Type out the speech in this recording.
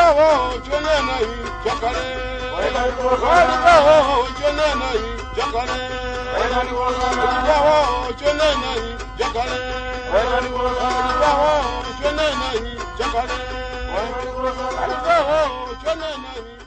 Alibaho chonena hi chakale. Alibaho chonena hi chakale. Alibaho chonena hi chakale. Alibaho chonena hi chakale. Alibaho chonena hi